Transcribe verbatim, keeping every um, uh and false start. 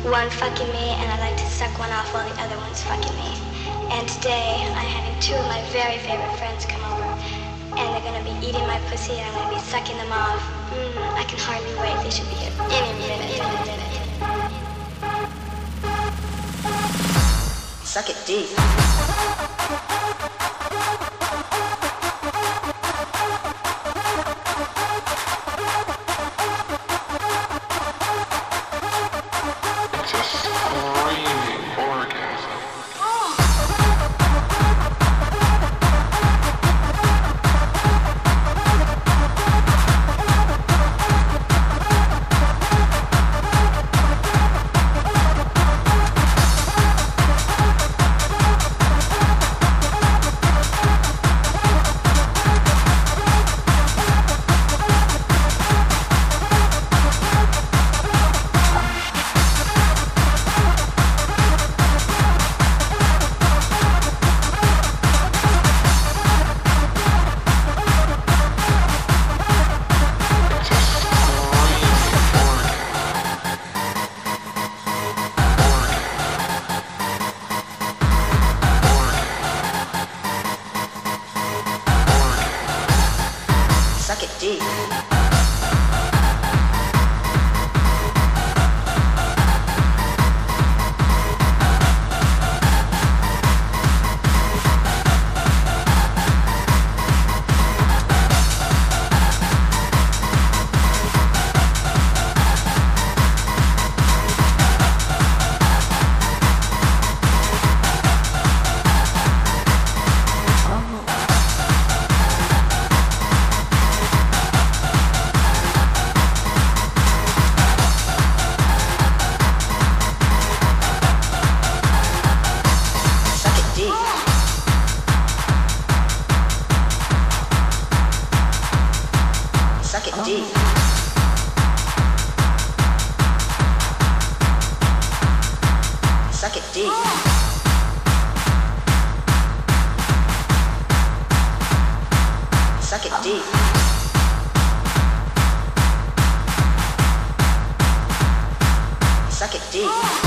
one fucking me, and I like to suck one off while the other one's fucking me. And today, I'm having two of my very favorite friends come over, and they're gonna be eating my pussy, and I'm gonna be sucking them off. Mm, I can hardly wait. They should be here any minute, any minute. Suck it deep. Suck it deep. Suck it deep. Suck it deep. Suck it deep. Suck it deep.